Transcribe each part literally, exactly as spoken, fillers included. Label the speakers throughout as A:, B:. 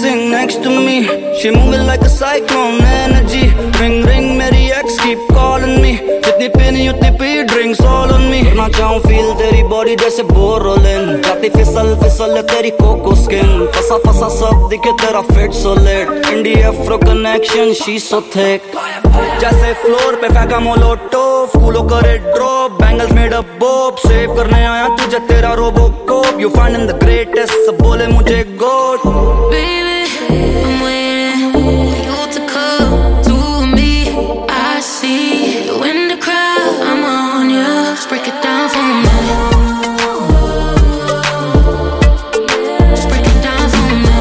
A: dancing next to me. She moving like a cyclone energy. Ring ring मेरी ex keep calling me. जितनी पीनी उतनी पी drinks all on me. करना चाहूँ feel तेरी body जैसे बोर रोलिन. जाती फिसल फिसल तेरी coco skin. फसा फसा सब दिखे तेरा fit so lit. Indie Afro connection she so thick. जैसे floor पे फेंका मोलोटोव. कूलो करे drop bangles made up bob. Save करने आया तुझे तेरा robocop. You finding the greatest सब बोले मुझे goat.
B: Baby, I'm waiting for you to come to me. I see you in the crowd, I'm on you. Just break it down for me. Just break it down for me.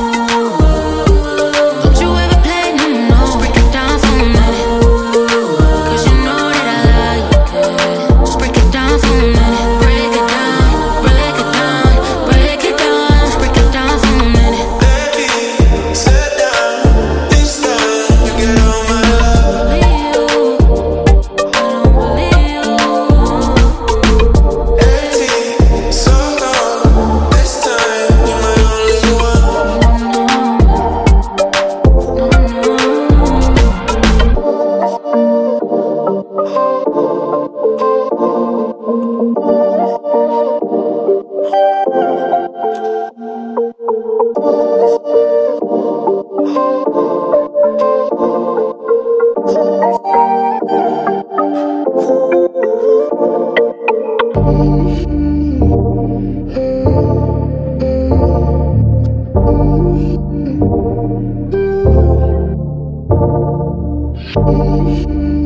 B: Don't you ever play no no. Just break it down for me. Cause you know that I like it. Just break it down for me. Break it down, break it down, break it down. Just break it down for me.
C: We'll be right back.